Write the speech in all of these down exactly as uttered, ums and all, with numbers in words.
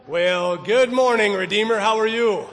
Well, good morning, Redeemer. How are you?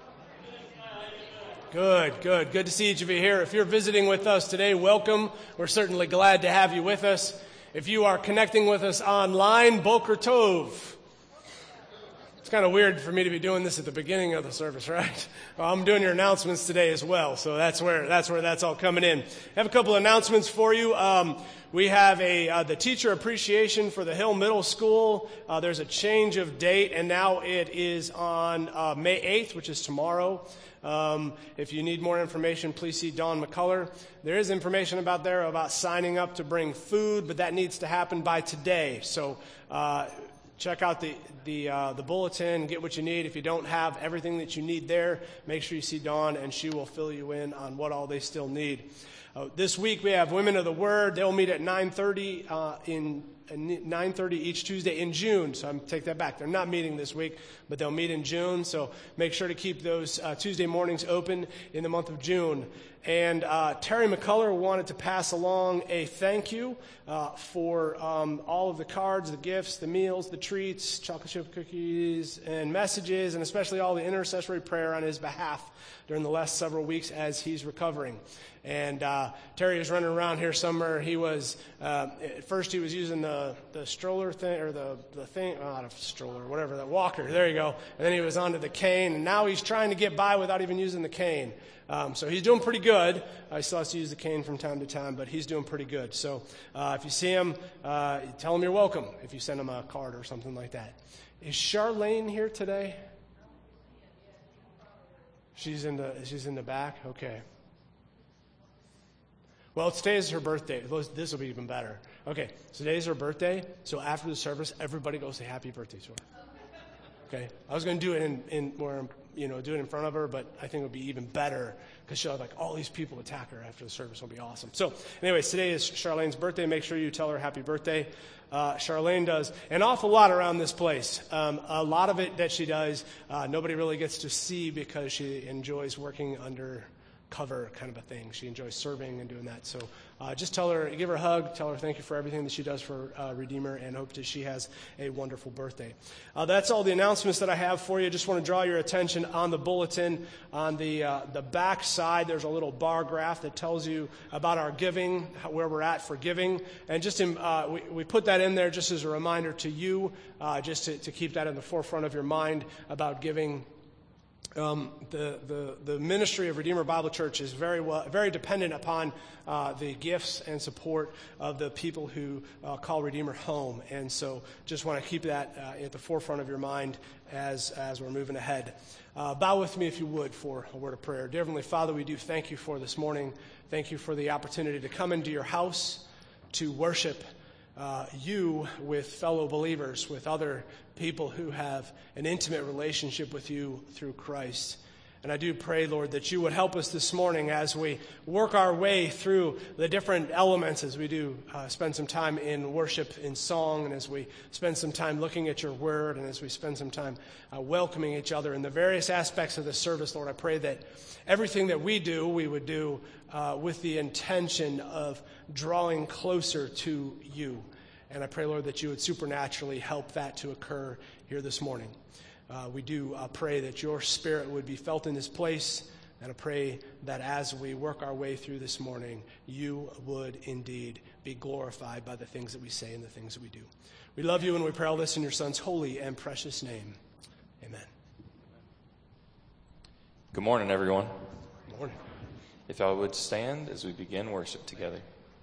Good, good. Good to see each of you here. If you're visiting with us today, welcome. We're certainly glad to have you with us. If you are connecting with us online, Boker Tov. It's kind of weird for me to be doing this at the beginning of the service, right? Well, I'm doing your announcements today as well, so that's where that's where that's all coming in. I have a couple announcements for you. Um, we have a uh, the teacher appreciation for the Hill Middle School. Uh, there's a change of date, and now it is on uh, May eighth, which is tomorrow. Um, if you need more information, please see Dawn McCullough. There is information about there about signing up to bring food, but that needs to happen by today. So uh, check out the the uh, the bulletin, get what you need. If you don't have everything that you need there, make sure you see Dawn, and she will fill you in on what all they still need. Uh, this week we have Women of the Word. They'll meet at nine thirty uh, in nine thirty each Tuesday in June. So I'm take that back. They're not meeting this week, but they'll meet in June. So make sure to keep those uh, Tuesday mornings open in the month of June. And uh, Terry McCullough wanted to pass along a thank you uh, for um, all of the cards, the gifts, the meals, the treats, chocolate chip cookies, and messages, and especially all the intercessory prayer on his behalf during the last several weeks as he's recovering. And uh, Terry was running around here somewhere. He was, uh, at first he was using the, the stroller thing, or the, the thing, oh, not a stroller, whatever, the walker, there you go. And then he was onto the cane, and now he's trying to get by without even using the cane. Um, so he's doing pretty good. Uh, he still has to use the cane from time to time, but he's doing pretty good. So uh, if you see him, uh, tell him you're welcome if you send him a card or something like that. Is Charlene here today? She's in the, she's in the back? Okay. Well, today is her birthday. This will be even better. Okay, so today's her birthday, so after the service, everybody go say happy birthday to her. Okay, I was going to do it in, in more, you know, do it in front of her, but I think it would be even better because she'll have like all these people attack her after the service. Will be awesome. So, anyways, today is Charlene's birthday. Make sure you tell her happy birthday. Uh, Charlene does an awful lot around this place. Um, a lot of it that she does, uh, nobody really gets to see because she enjoys working under cover kind of a thing. She enjoys serving and doing that. So uh, just tell her, give her a hug, tell her thank you for everything that she does for uh, Redeemer, and hope that she has a wonderful birthday. Uh, that's all the announcements that I have for you. Just want to draw your attention on the bulletin. On the uh, the back side, there's a little bar graph that tells you about our giving, where we're at for giving. And just in, uh, we, we put that in there just as a reminder to you, uh, just to, to keep that in the forefront of your mind about giving. Um, the, the, the ministry of Redeemer Bible Church is very well, very dependent upon uh, the gifts and support of the people who uh, call Redeemer home. And so just want to keep that uh, at the forefront of your mind as, as we're moving ahead. Uh, bow with me if you would for a word of prayer. Dear Heavenly Father, we do thank you for this morning. Thank you for the opportunity to come into your house to worship Uh, you with fellow believers, with other people who have an intimate relationship with you through Christ. And I do pray, Lord, that you would help us this morning as we work our way through the different elements, as we do uh, spend some time in worship, in song, and as we spend some time looking at your word, and as we spend some time uh, welcoming each other in the various aspects of the service. Lord, I pray that everything that we do, we would do uh, with the intention of drawing closer to you. And I pray, Lord, that you would supernaturally help that to occur here this morning. Uh, we do uh, pray that your spirit would be felt in this place, and I pray that as we work our way through this morning, you would indeed be glorified by the things that we say and the things that we do. We love you, and we pray all this in your Son's holy and precious name. Amen. Good morning, everyone. Good morning. If y'all would stand as we begin worship together.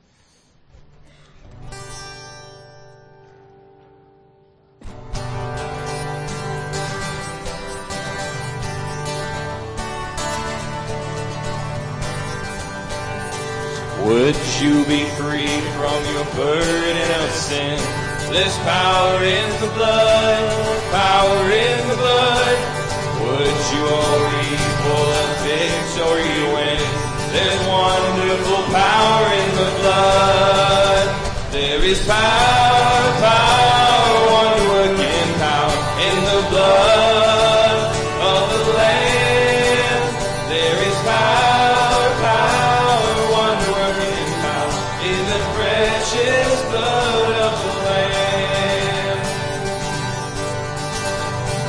Would you be free from your burden of sin? There's power in the blood, power in the blood. Would you all equal a victory win? There's wonderful power in the blood. There is power, power, wonder-working power in the blood of the Lamb. There is power, power, wonder-working power in the precious blood of the Lamb.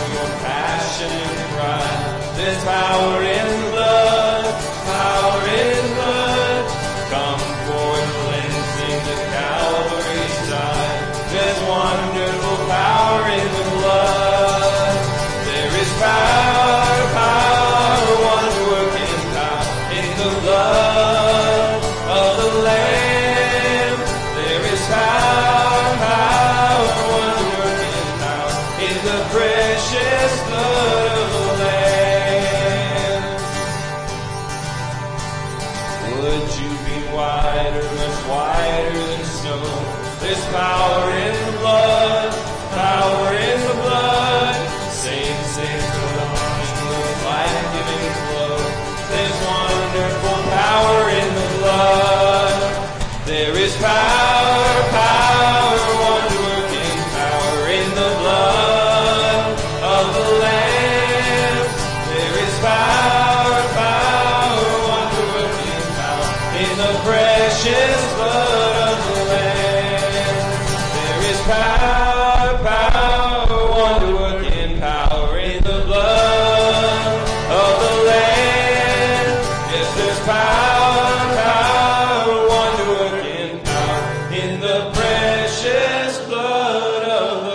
your passion and pride. There's power in the blood, power in the blood. Come forth, cleansing the Calvary's side. There's wonderful power in the blood. There is power, power, wonder working power in the blood of the Lamb. There is power, power, wonder working power in the precious blood of the Lamb. Would you be whiter, much whiter than snow? There's power in the blood, power in the blood. Save, save, life-giving flow. There's wonderful power in the blood. There is power, power, wonder-working power in the blood of the Lamb. There is power, power, wonder-working power in the precious blood of the Lamb. There is power, power, wonder-working power in the blood of the Lamb. Yes, there's power, power, wonder-working power in the precious blood of the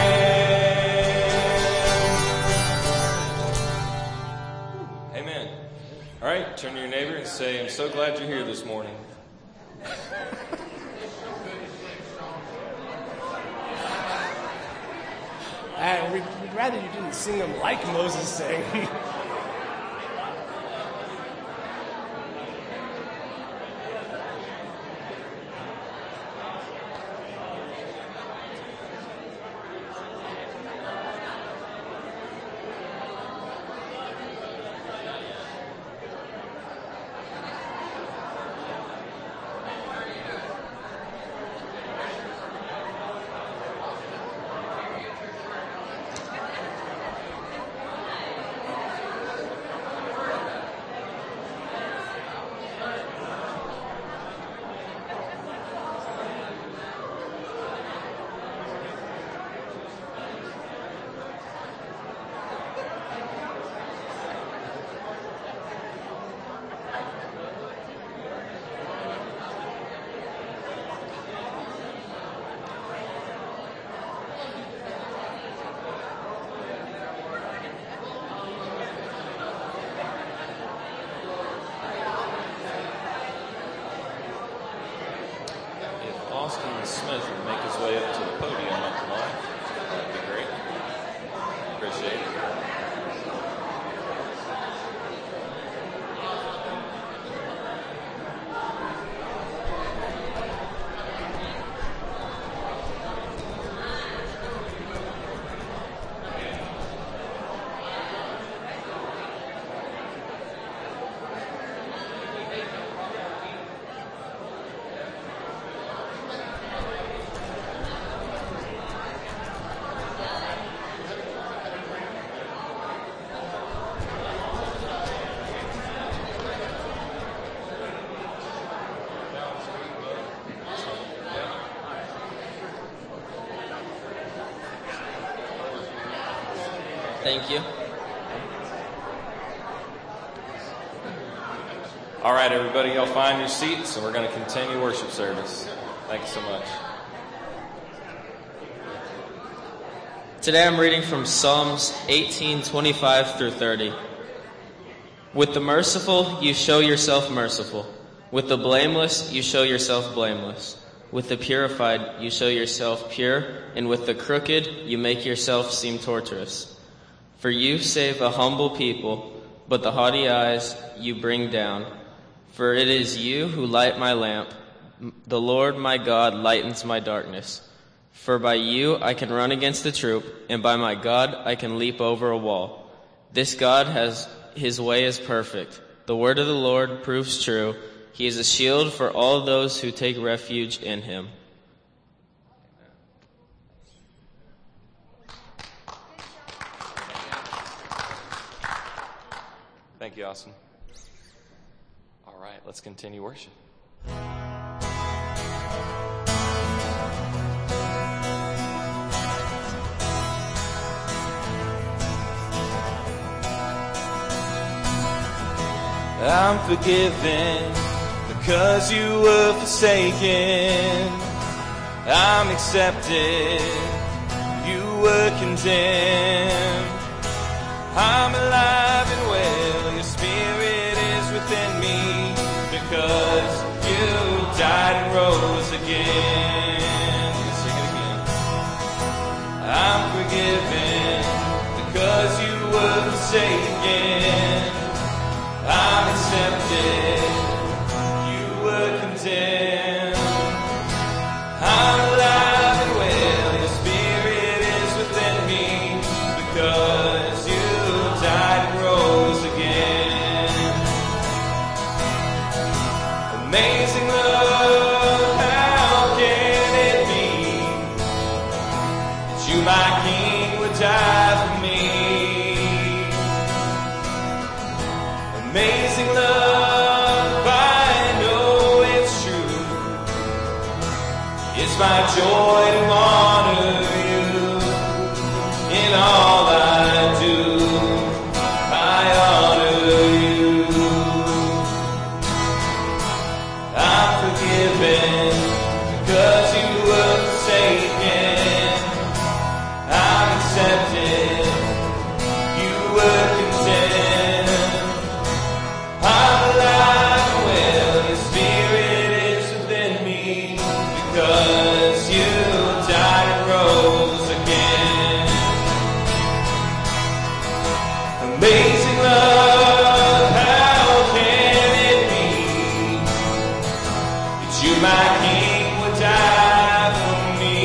Lamb. Amen. All right, turn to your neighbor and say, I'm so glad you're here this morning. Uh, we'd, we'd rather you didn't sing them like Moses sang. Austin Smith will make his way up to the podium up tonight. That'd be great. Appreciate it. Thank you. All right, everybody, y'all find your seats, and we're going to continue worship service. Thank you so much. Today I'm reading from Psalms eighteen, twenty-five through thirty. With the merciful, you show yourself merciful. With the blameless, you show yourself blameless. With the purified, you show yourself pure. And with the crooked, you make yourself seem tortuous. For you save a humble people, but the haughty eyes you bring down. For it is you who light my lamp. The Lord my God lightens my darkness. For by you I can run against a troop, and by my God I can leap over a wall. This God has his way is perfect. The word of the Lord proves true. He is a shield for all those who take refuge in him. Thank you, Austin. All right, let's continue worship. I'm forgiven because you were forsaken. I'm accepted, you were condemned. I'm alive and well, your spirit is within me, because you died and rose again. Sing it again. I'm forgiven because you were forsaken. I'm accepted, you were condemned. I'm alive and well, your spirit is within me, because you died and rose again. Amazing love, how can it be that you, my King, would die for me? Amazing love, I know it's true. It's my joy to honor you in all I do. I honor you. I'm forgiven because you were forsaken. I'm accepted, you were condemned. I'm alive and well, your spirit is within me, because you died and rose again. Amazing love, how can it be that you, my King, would die for me?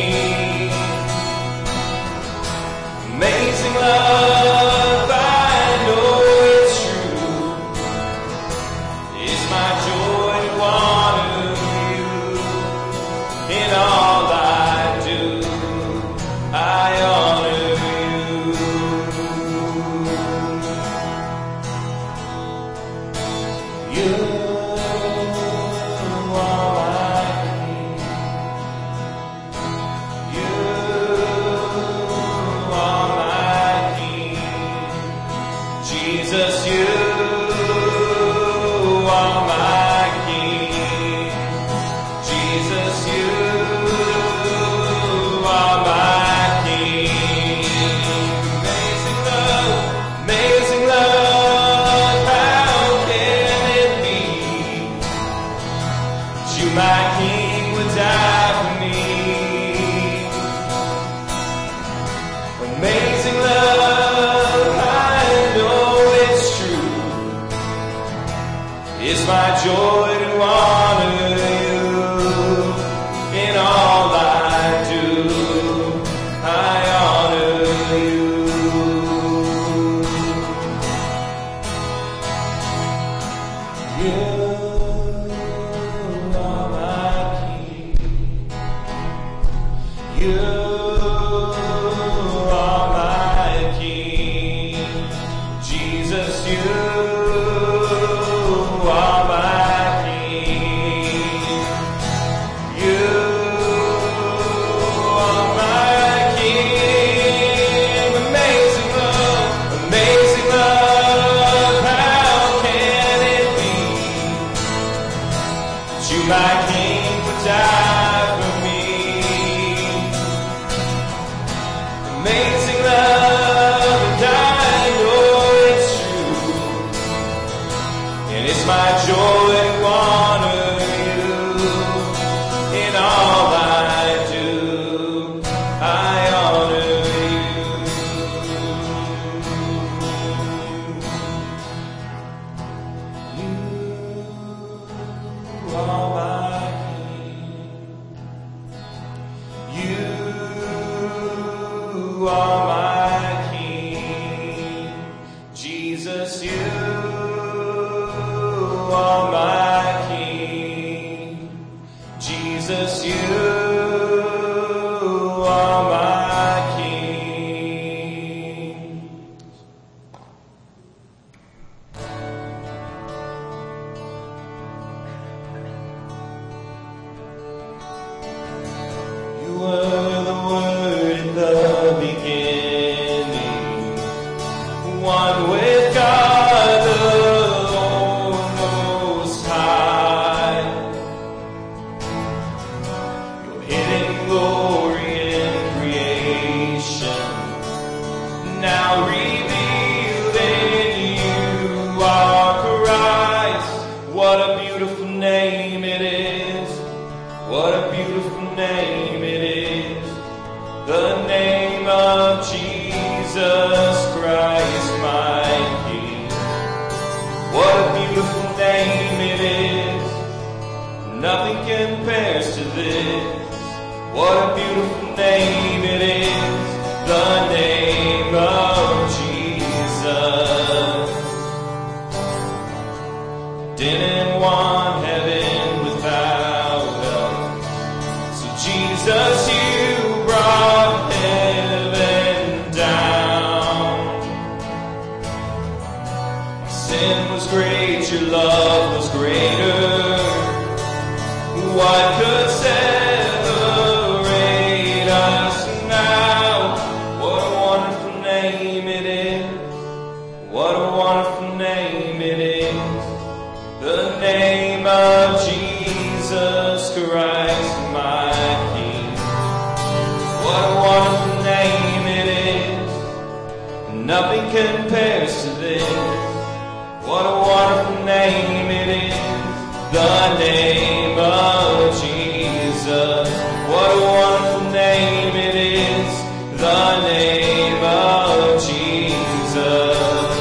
Amazing love, I know it's true. It's my joy to honor you in all I do. I honor you. You are my King. You are my King. Jesus, you are my King. Jesus, you are my King. Amazing love, amazing love, how can it be that you, my King, would die for me? Amazing love, I know it's true. It's my joy to honor you in all I do. I honor you. You are my King. You are my King. Jesus, you are my King. You are my King. Amazing love, amazing love, how can it be that you, my King, would die for me? Amazing love, and I know it's true. And it's my joy to honor you in all I do. I honor you. You are my King. You are my King. Jesus, you are my King. Jesus, you are my King. You were the Word in the beginning, one with God alone. of Jesus Christ, my King. What a beautiful name it is. Nothing compares to this. What a beautiful name it is. The name of Jesus. Didn't want heaven without us. So Jesus, you brought heaven down. My sin was great, your love was greater. What could separate us now? What a wonderful name it is. What a wonderful name it is. The name of Jesus Christ, my King. What a wonderful name it is. Nothing compares to this. What a wonderful name it is. The name of Jesus. What a wonderful name it is. The name of Jesus.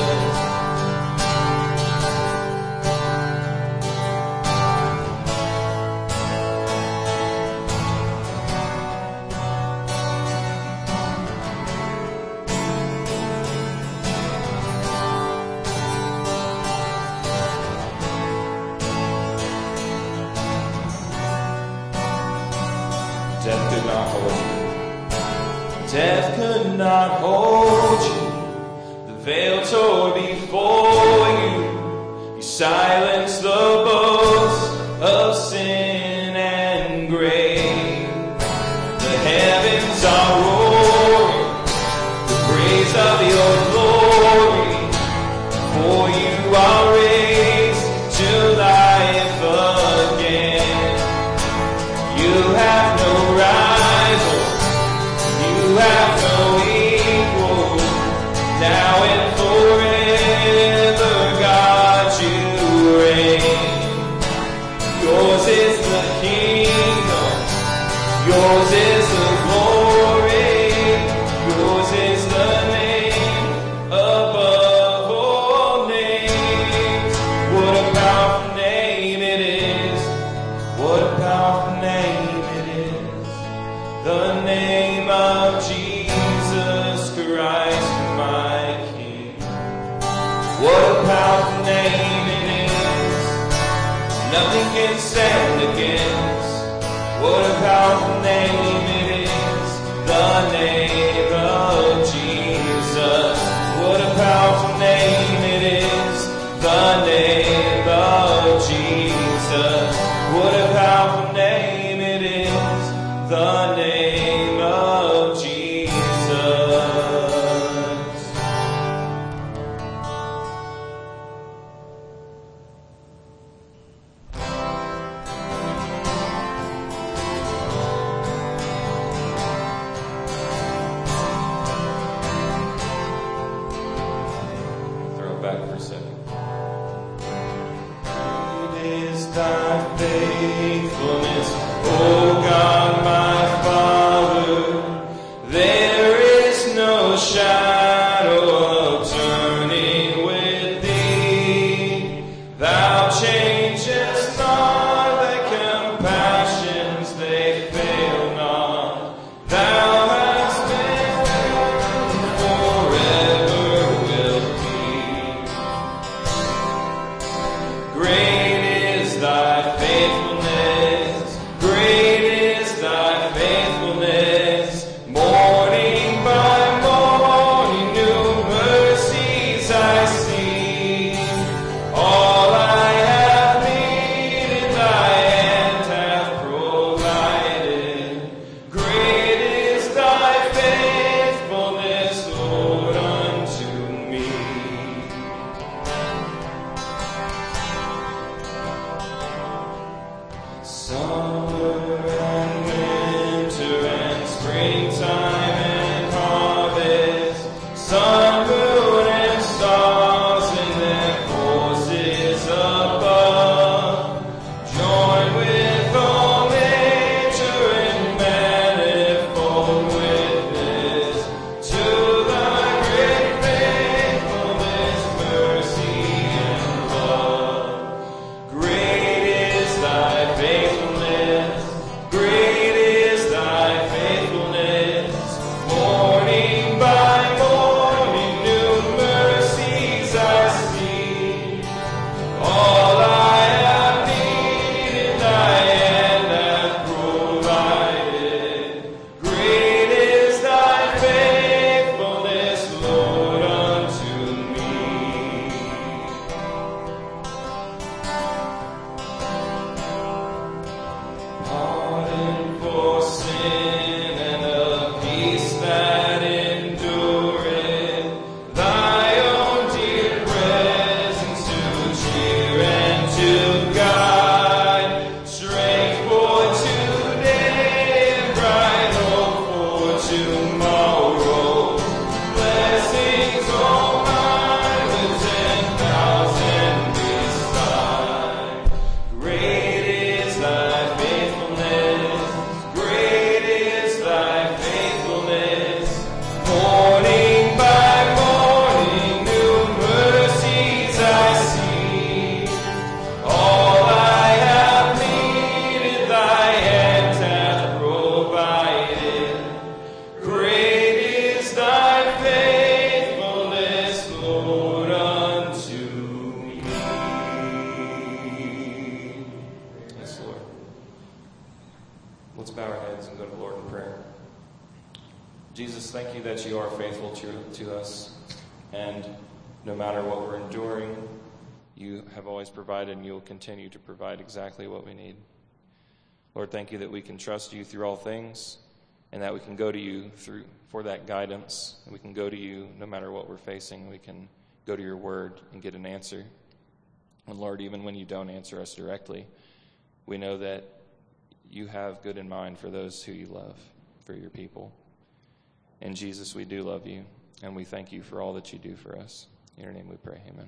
Death could not hold you. Death could not hold you. The veil tore before you. You silenced the boast of sin and grave. The heavens are roaring the praise of your glory. For you are raised to life again. You have no rival, you have no equal, now and forever, God, you reign. Yours is the kingdom, yours is the glory, yours is the name above all names. What a powerful name it is, what a powerful name. The name of Jesus Christ, my King. What a powerful name it is. Nothing can stand against. What a powerful name it is. The name of Jesus. What a powerful name it is. The name of Jesus. What a powerful name it is. The name of Jesus. Throw it back for a second. Great is thy faithfulness, O God, my Father. There is no shadow of turning with thee. Thou changest not, thy compassions, they fail not. Thou hast been and forever will be. Great is thy faithfulness, great is thy faithfulness, morning by morning. that endureth, thy own dear presence to cheer and to guide, strength for today and bright hope for tomorrow, blessings all mine with ten thousand beside. Great is thy faithfulness, great is thy faithfulness, morning by morning new mercies I see. All I have needed thy hand hath provided. Great is thy faithfulness, Lord, unto me. Yes, Lord. Let's bow our heads and go to the Lord in prayer. Jesus, thank you that you are faithful to, to us, and no matter what we're enduring, you have always provided and you will continue to provide exactly what we need. Lord, thank you that we can trust you through all things, and that we can go to you through for that guidance. We can go to you no matter what we're facing. We can go to your word and get an answer. And Lord, even when you don't answer us directly, we know that you have good in mind for those who you love, for your people. And Jesus, we do love you, and we thank you for all that you do for us. In your name we pray, amen.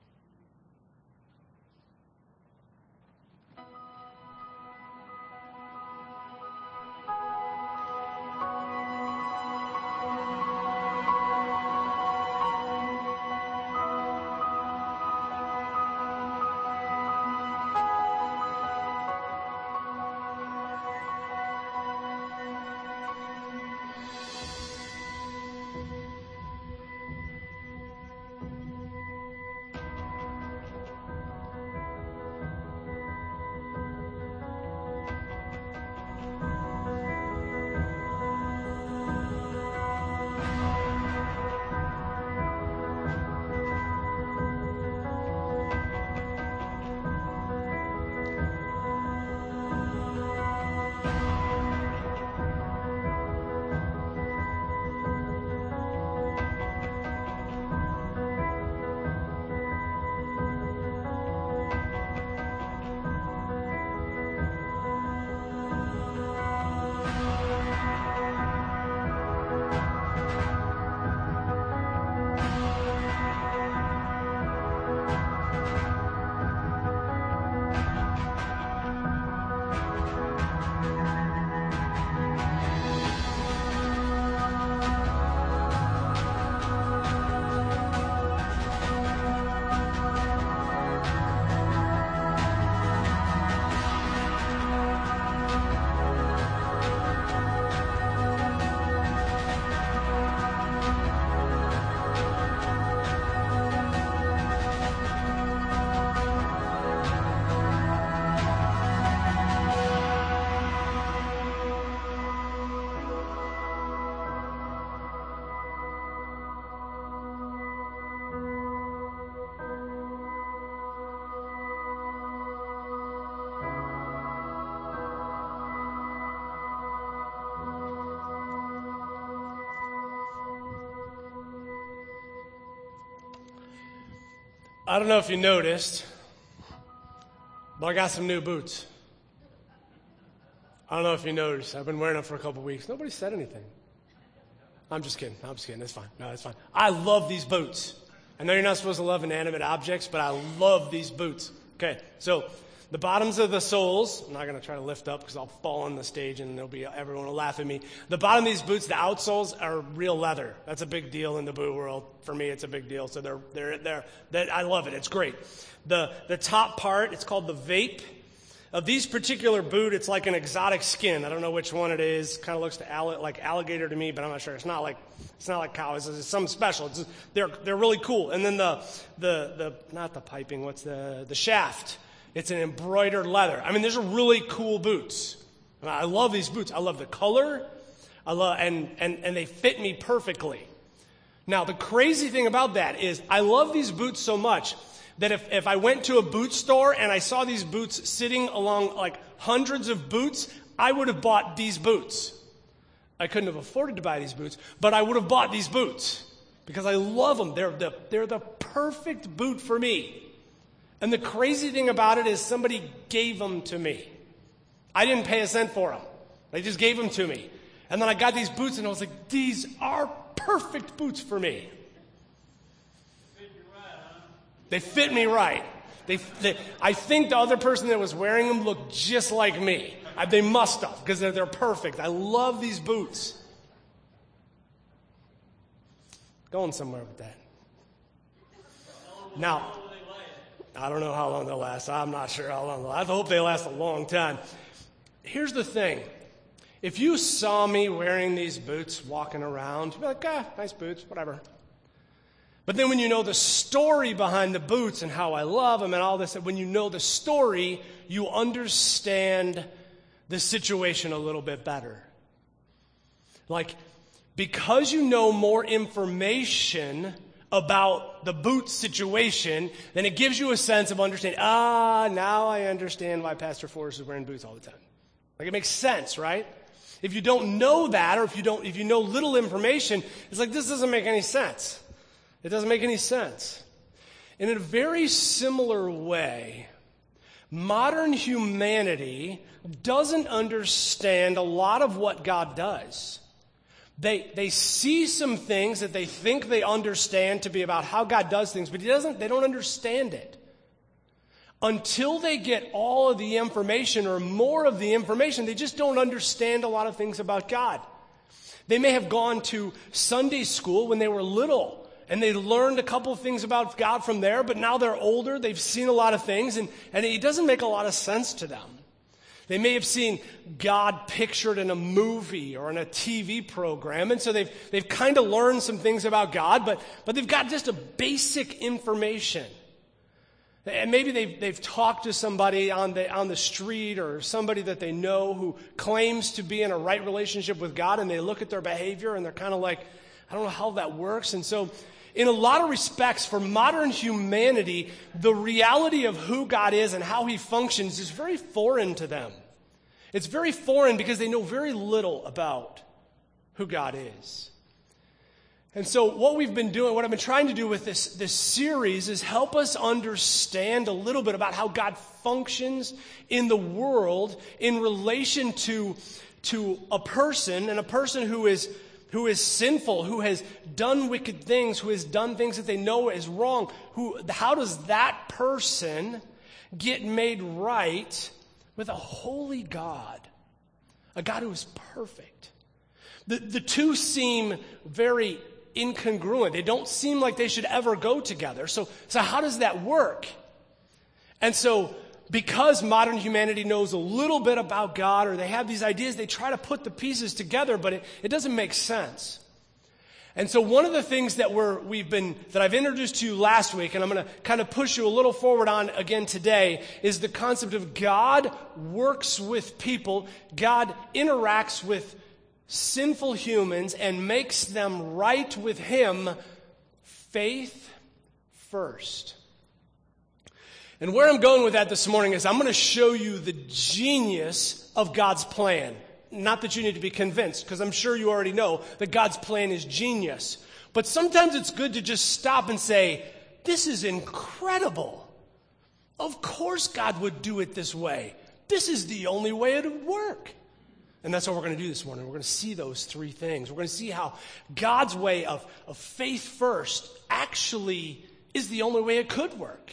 I don't know if you noticed, but I got some new boots. I don't know if you noticed. I've been wearing them for a couple weeks. Nobody said anything. I'm just kidding. I'm just kidding. It's fine. No, it's fine. I love these boots. I know you're not supposed to love inanimate objects, but I love these boots. Okay, so the bottoms of the soles, I'm not going to try to lift up because I'll fall on the stage and there'll be everyone will laugh at me. The bottom of these boots, the outsoles, are real leather. That's a big deal in the boot world. For me, it's a big deal. So they're they're they're, they're I love it. It's great. The the top part, it's called the vape. Of these particular boot, it's like an exotic skin. I don't know which one it is. Kind of looks to alli- like alligator to me, but I'm not sure. It's not like it's not like cow. It's, it's something special. It's, they're they're really cool. And then the the the not the piping. What's the the shaft? It's an embroidered leather. I mean, these are really cool boots. And I love these boots. I love the color. I love and and and they fit me perfectly. Now, the crazy thing about that is I love these boots so much that if, if I went to a boot store and I saw these boots sitting along like hundreds of boots, I would have bought these boots. I couldn't have afforded to buy these boots, but I would have bought these boots because I love them. They're the, they're the perfect boot for me. And the crazy thing about it is somebody gave them to me. I didn't pay a cent for them. They just gave them to me. And then I got these boots and I was like, these are perfect boots for me. They fit me right. They, they, I think the other person that was wearing them looked just like me. I, they must have, because they're, they're perfect. I love these boots. Going somewhere with that. Now, I don't know how long they'll last. I'm not sure how long they'll last. I hope they last a long time. Here's the thing. If you saw me wearing these boots walking around, you'd be like, ah, nice boots, whatever. But then when you know the story behind the boots and how I love them and all this, when you know the story, you understand the situation a little bit better. Like, because you know more information about the boot situation, then it gives you a sense of understanding. Ah, now I understand why Pastor Forrest is wearing boots all the time. Like, it makes sense, right? If you don't know that, or if you don't, if you know little information, it's like, this doesn't make any sense. It doesn't make any sense. And in a very similar way, modern humanity doesn't understand a lot of what God does. They they see some things that they think they understand to be about how God does things, but he doesn't, they don't understand it. Until they get all of the information or more of the information, they just don't understand a lot of things about God. They may have gone to Sunday school when they were little, and they learned a couple of things about God from there, but now they're older, they've seen a lot of things, and, and it doesn't make a lot of sense to them. They may have seen God pictured in a movie or in a T V program, and so they've they've kind of learned some things about God, but but they've got just a basic information. And maybe they've, they've talked to somebody on the on the street or somebody that they know who claims to be in a right relationship with God, and they look at their behavior and they're kind of like, I don't know how that works. And so in a lot of respects, for modern humanity, the reality of who God is and how he functions is very foreign to them. It's very foreign because they know very little about who God is. And so what we've been doing, what I've been trying to do with this, this series is help us understand a little bit about how God functions in the world in relation to, to a person, and a person who is who is sinful, who has done wicked things, who has done things that they know is wrong. Who, how does that person get made right with a holy God, a God who is perfect? The, the two seem very incongruent. They don't seem like they should ever go together. So, so how does that work? And so, because modern humanity knows a little bit about God, or they have these ideas, they try to put the pieces together, but it, it doesn't make sense. And so one of the things that we're, we've been, that I've introduced to you last week, and I'm going to kind of push you a little forward on again today, is the concept of God works with people. God interacts with sinful humans and makes them right with him, faith first. And where I'm going with that this morning is I'm going to show you the genius of God's plan. Not that you need to be convinced, because I'm sure you already know that God's plan is genius. But sometimes it's good to just stop and say, this is incredible. Of course God would do it this way. This is the only way it would work. And that's what we're going to do this morning. We're going to see those three things. We're going to see how God's way of, of faith first actually is the only way it could work.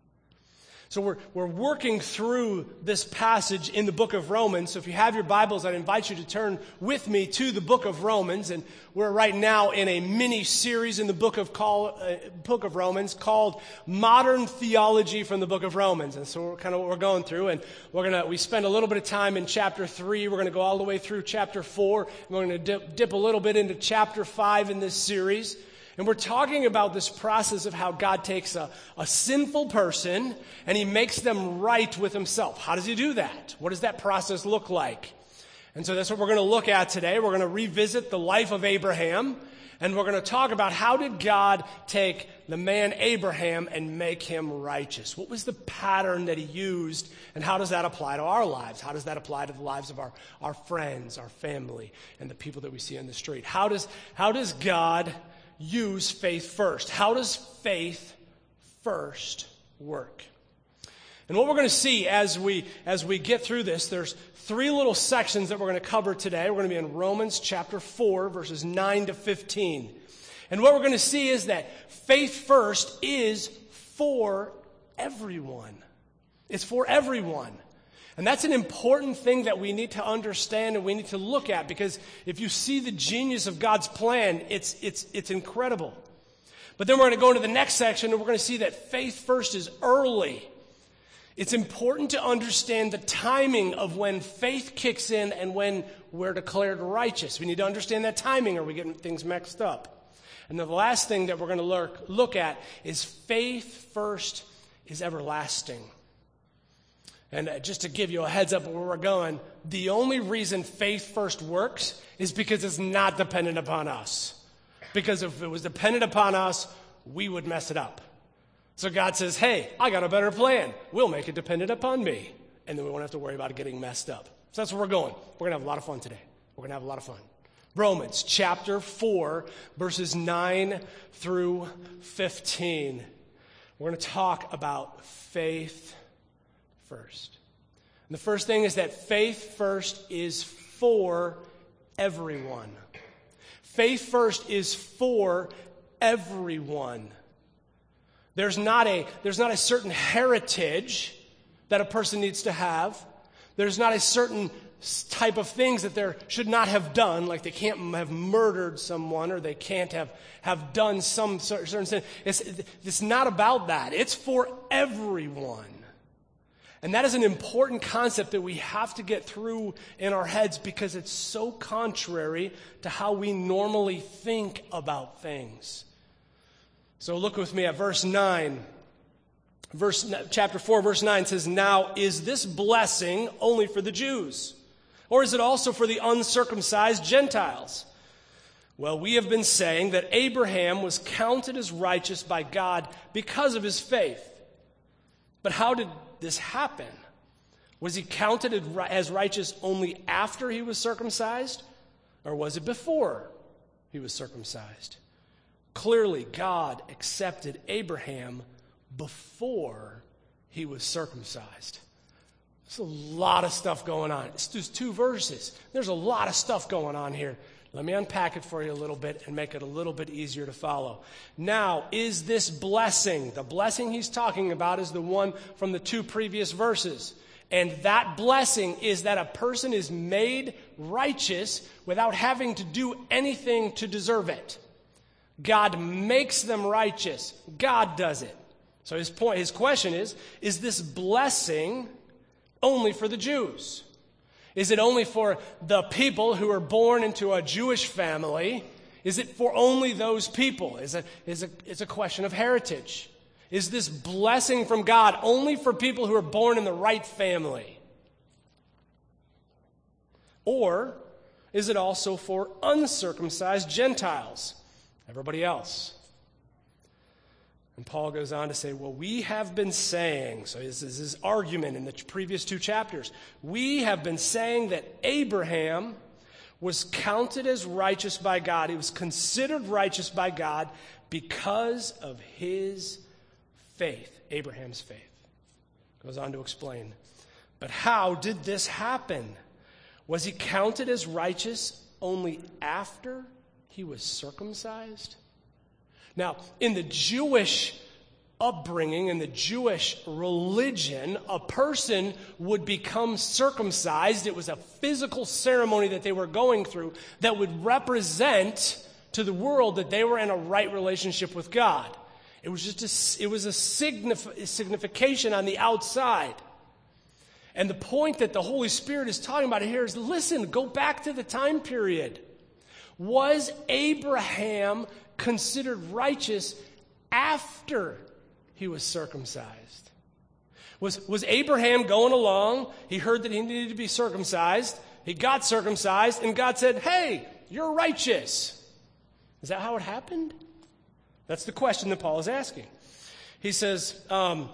So we're we're working through this passage in the book of Romans. So if you have your Bibles, I'd invite you to turn with me to the book of Romans. And we're right now in a mini-series in the book of call, uh, book of Romans called Modern Theology from the book of Romans. And so we're kind of what we're going through. And we're gonna we spend a little bit of time in chapter three. We're going to go all the way through chapter four. And we're going to dip, dip a little bit into chapter five in this series. And we're talking about this process of how God takes a, a sinful person and he makes them right with himself. How does he do that? What does that process look like? And so that's what we're going to look at today. We're going to revisit the life of Abraham. And we're going to talk about how did God take the man Abraham and make him righteous? What was the pattern that he used, and how does that apply to our lives? How does that apply to the lives of our, our friends, our family, and the people that we see on the street? How does, how does God use faith first? How does faith first work? And what we're going to see as we as we get through this, there's three little sections that we're going to cover today. We're going to be in Romans chapter four, verses nine to fifteen. And what we're going to see is that faith first is for everyone. It's for everyone. And that's an important thing that we need to understand and we need to look at, because if you see the genius of God's plan, it's it's it's incredible. But then we're going to go into the next section and we're going to see that faith first is early. It's important to understand the timing of when faith kicks in and when we're declared righteous. We need to understand that timing, or we're getting things mixed up. And then the last thing that we're going to look, look at is faith first is everlasting. And uh, just to give you a heads up of where we're going, the only reason faith first works is because it's not dependent upon us. Because if it was dependent upon us, we would mess it up. So God says, hey, I got a better plan. We'll make it dependent upon me. And then we won't have to worry about it getting messed up. So that's where we're going. We're going to have a lot of fun today. We're going to have a lot of fun. Romans chapter four, verses nine through fifteen. We're going to talk about faith first. And the first thing is that faith first is for everyone. Faith first is for everyone. There's not a, there's not a certain heritage that a person needs to have. There's not a certain type of things that they should not have done, like they can't have murdered someone or they can't have, have done some certain thing. It's, it's not about that. It's for everyone. And that is an important concept that we have to get through in our heads, because it's so contrary to how we normally think about things. So look with me at verse nine. Verse, chapter four, verse nine says, now is this blessing only for the Jews? Or is it also for the uncircumcised Gentiles? Well, we have been saying that Abraham was counted as righteous by God because of his faith. But how did this happen? Was he counted as righteous only after he was circumcised? Or was it before he was circumcised? Clearly, God accepted Abraham before he was circumcised. There's a lot of stuff going on. It's just two verses. There's a lot of stuff going on here. Let me unpack it for you a little bit and make it a little bit easier to follow. Now, is this blessing, the blessing he's talking about is the one from the two previous verses. And that blessing is that a person is made righteous without having to do anything to deserve it. God makes them righteous. God does it. So his point, his question is, is this blessing only for the Jews? Is it only for the people who are born into a Jewish family? Is it for only those people? Is it, is it, it's a question of heritage. Is this blessing from God only for people who are born in the right family? Or is it also for uncircumcised Gentiles? Everybody else. And Paul goes on to say, well, we have been saying, so this is his argument in the previous two chapters, we have been saying that Abraham was counted as righteous by God. He was considered righteous by God because of his faith, Abraham's faith. Goes on to explain. But how did this happen? Was he counted as righteous only after he was circumcised? Now, in the Jewish upbringing, in the Jewish religion, a person would become circumcised. It was a physical ceremony that they were going through that would represent to the world that they were in a right relationship with God. It was just a, it was a signif- signification on the outside. And the point that the Holy Spirit is talking about here is, listen, go back to the time period. Was Abraham considered righteous after he was circumcised? Was, was Abraham going along? He heard that he needed to be circumcised. He got circumcised, and God said, hey, you're righteous. Is that how it happened? That's the question that Paul is asking. He says, um,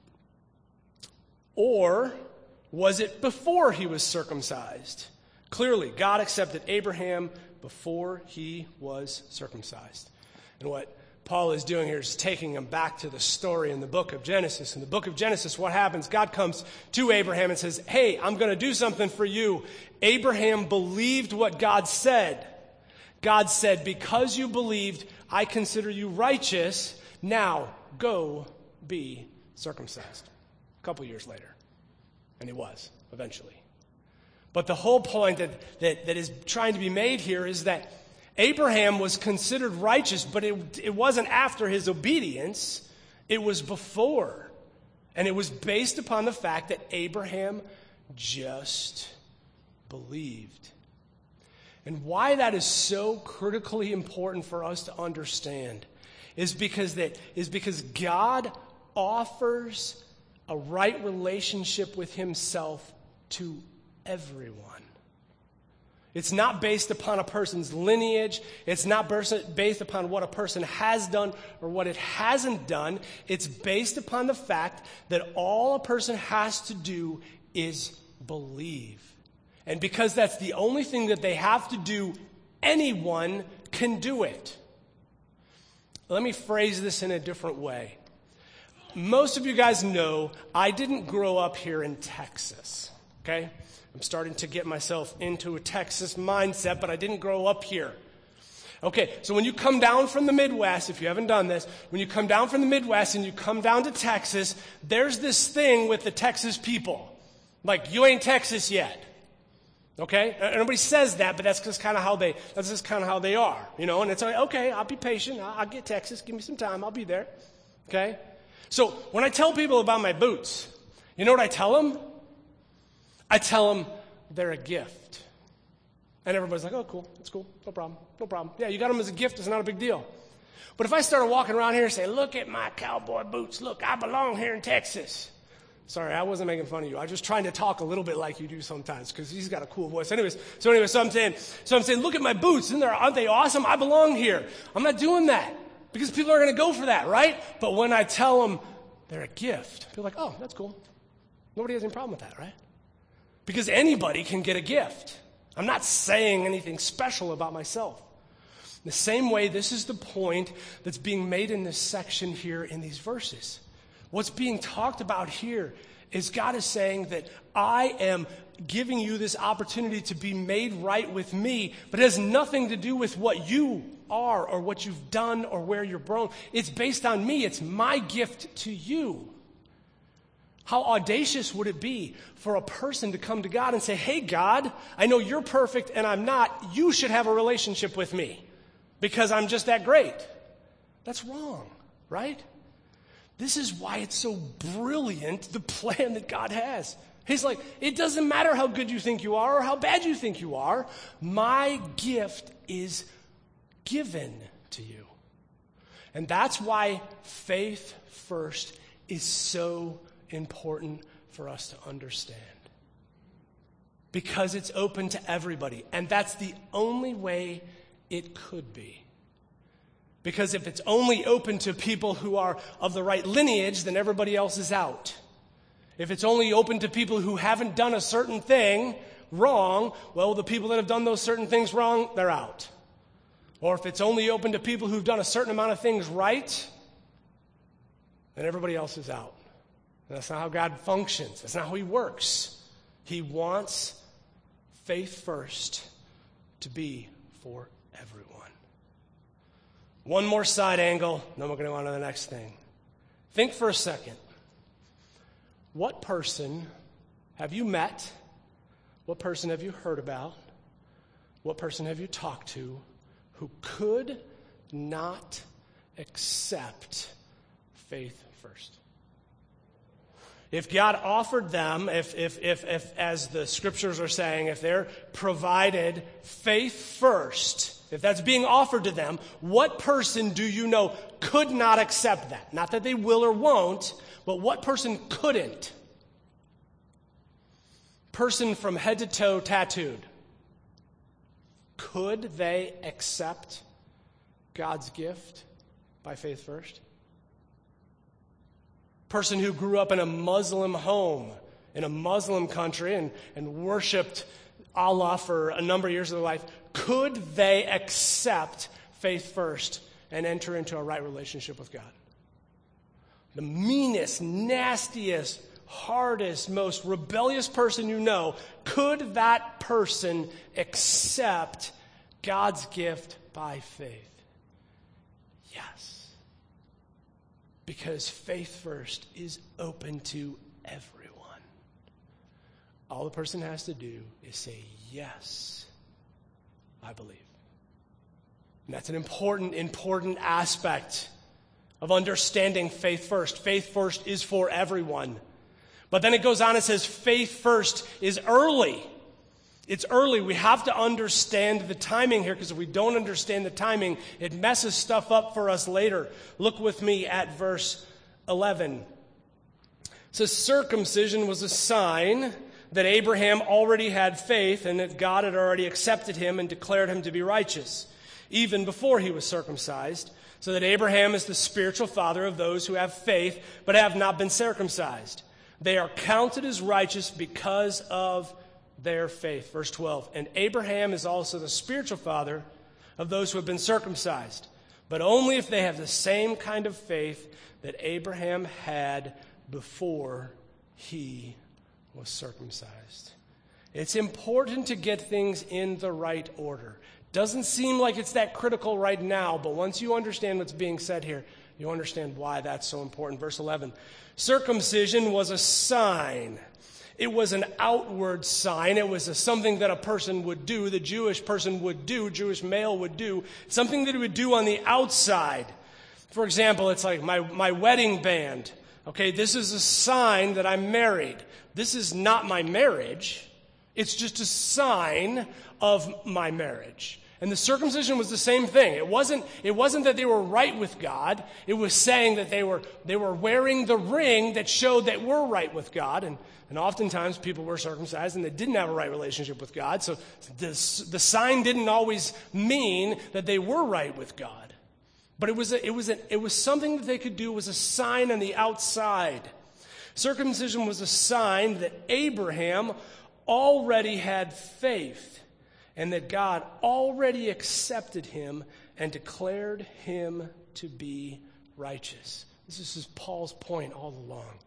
or was it before he was circumcised? Clearly, God accepted Abraham before he was circumcised. And what Paul is doing here is taking him back to the story in the book of Genesis. In the book of Genesis, what happens? God comes to Abraham and says, hey, I'm going to do something for you. Abraham believed what God said. God said, because you believed, I consider you righteous. Now, go be circumcised. A couple years later. And he was, eventually. But the whole point that, that, that is trying to be made here is that Abraham was considered righteous, but it, it wasn't after his obedience. It was before. And it was based upon the fact that Abraham just believed. And why that is so critically important for us to understand is because that is because God offers a right relationship with himself to everyone. It's not based upon a person's lineage. It's not based upon what a person has done or what it hasn't done. It's based upon the fact that all a person has to do is believe. And because that's the only thing that they have to do, anyone can do it. Let me phrase this in a different way. Most of you guys know I didn't grow up here in Texas, okay? I'm starting to get myself into a Texas mindset, but I didn't grow up here. Okay, so when you come down from the Midwest, if you haven't done this, when you come down from the Midwest and you come down to Texas, there's this thing with the Texas people. Like, you ain't Texas yet. Okay? Nobody says that, but that's just kind of how they, that's just kind of how they are, you know? And it's like, okay, I'll be patient. I'll, I'll get Texas. Give me some time. I'll be there. Okay? So when I tell people about my boots, you know what I tell them? I tell them they're a gift. And everybody's like, oh, cool. That's cool. No problem. No problem. Yeah, you got them as a gift. It's not a big deal. But if I started walking around here and say, look at my cowboy boots. Look, I belong here in Texas. Sorry, I wasn't making fun of you. I was just trying to talk a little bit like you do sometimes because he's got a cool voice. Anyways, so anyway, so I'm saying, so I'm saying, look at my boots. Isn't there, aren't they awesome? I belong here. I'm not doing that because people are going to go for that, right? But when I tell them they're a gift, people are like, oh, that's cool. Nobody has any problem with that, right? Because anybody can get a gift. I'm not saying anything special about myself. The same way, this is the point that's being made in this section here in these verses. What's being talked about here is God is saying that I am giving you this opportunity to be made right with me, but it has nothing to do with what you are or what you've done or where you're born. It's based on me. It's my gift to you. How audacious would it be for a person to come to God and say, hey, God, I know you're perfect and I'm not. You should have a relationship with me because I'm just that great. That's wrong, right? This is why it's so brilliant, the plan that God has. He's like, it doesn't matter how good you think you are or how bad you think you are. My gift is given to you. And that's why faith first is so important for us to understand. Because it's open to everybody. And that's the only way it could be. Because if it's only open to people who are of the right lineage, then everybody else is out. If it's only open to people who haven't done a certain thing wrong, well, the people that have done those certain things wrong, they're out. Or if it's only open to people who've done a certain amount of things right, then everybody else is out. And that's not how God functions. That's not how he works. He wants faith first to be for everyone. One more side angle, then we're going to go on to the next thing. Think for a second. What person have you met? What person have you heard about? What person have you talked to who could not accept faith first? If God offered them, if, if, if, if, as the scriptures are saying, if they're provided faith first, if that's being offered to them, what person do you know could not accept that? Not that they will or won't, but what person couldn't? Person from head to toe tattooed. Could they accept God's gift by faith first? Person who grew up in a Muslim home, in a Muslim country, and, and worshiped Allah for a number of years of their life, could they accept faith first and enter into a right relationship with God? The meanest, nastiest, hardest, most rebellious person you know, could that person accept God's gift by faith? Yes. Because faith first is open to everyone. All the person has to do is say, yes, I believe. And that's an important, important aspect of understanding faith first. Faith first is for everyone. But then it goes on and says faith first is early. It's early. We have to understand the timing here, because if we don't understand the timing, it messes stuff up for us later. Look with me at verse eleven. It says circumcision was a sign that Abraham already had faith and that God had already accepted him and declared him to be righteous, even before he was circumcised, so that Abraham is the spiritual father of those who have faith but have not been circumcised. They are counted as righteous because of their faith. Verse twelve, and Abraham is also the spiritual father of those who have been circumcised, but only if they have the same kind of faith that Abraham had before he was circumcised. It's important to get things in the right order. Doesn't seem like it's that critical right now, but once you understand what's being said here, you understand why that's so important. Verse eleven, circumcision was a sign. It was an outward sign. It was a, something that a person would do, the Jewish person would do, Jewish male would do, something that he would do on the outside. For example, it's like my, my wedding band. Okay, this is a sign that I'm married. This is not my marriage. It's just a sign of my marriage. And the circumcision was the same thing. It wasn't, it wasn't that they were right with God. It was saying that they were, they were wearing the ring that showed that we're right with God. And, and oftentimes people were circumcised and they didn't have a right relationship with God. So this, the sign didn't always mean that they were right with God. But it was, a, it, was a, it was something that they could do. It was a sign on the outside. Circumcision was a sign that Abraham already had faith and that God already accepted him and declared him to be righteous. This is Paul's point all along.